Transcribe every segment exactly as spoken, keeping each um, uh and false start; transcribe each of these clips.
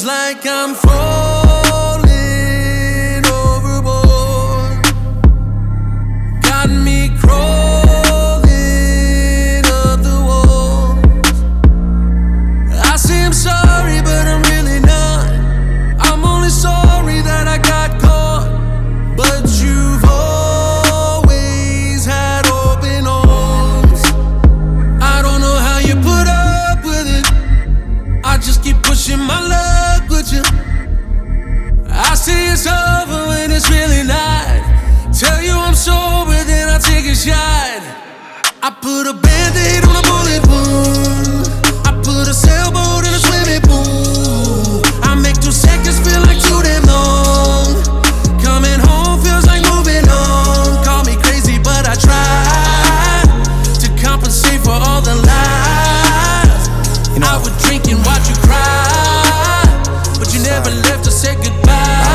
Feels like I'm falling overboard. Got me crawling up the walls. I say I'm sorry, but I'm really not. I'm only sorry that I got caught. But you've always had open arms. I don't know how you put up with it. I just keep pushing my luck with you. I say it's over when it's really not. Tell you I'm sober, then I take a shot. I put a band-aid on a bullet wound. I put a sailboat in a swimming pool. I make two seconds feel like too damn long. Coming home feels like moving on. Call me crazy, but I try to compensate for all the lies. You know, I would drink and watch you cry, but you never left to say goodbye.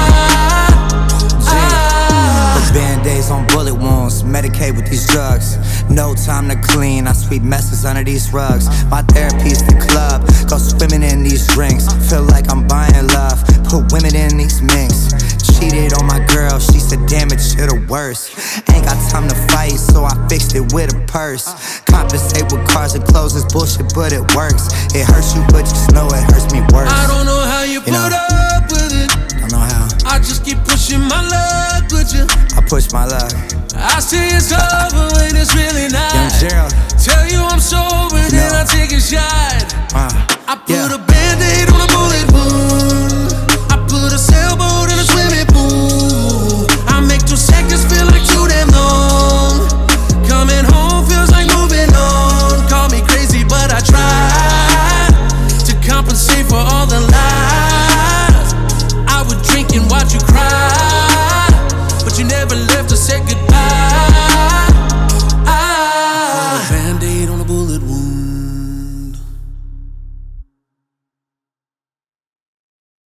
Put band-aids on bullet wounds, medicate with these drugs. No time to clean, I sweep messes under these rugs. My therapy's the club, go swimming in these drinks. Feel like I'm buying love, put women in these minks. Cheated on my girl, she said damn it, shit or worse. Ain't got time to fight, so I fixed it with a purse. Compensate with cars and clothes is bullshit, but it works. It hurts you, but just know it hurts me worse. I don't know how you, you put know, up with it. Don't know how. I just keep pushing my luck with you. I push my luck. I say it's over when it's really not. Young Gerald. Tell you I'm sober, you then know. I take a shot. Uh, I put yeah. a band-aid on a bullet wound.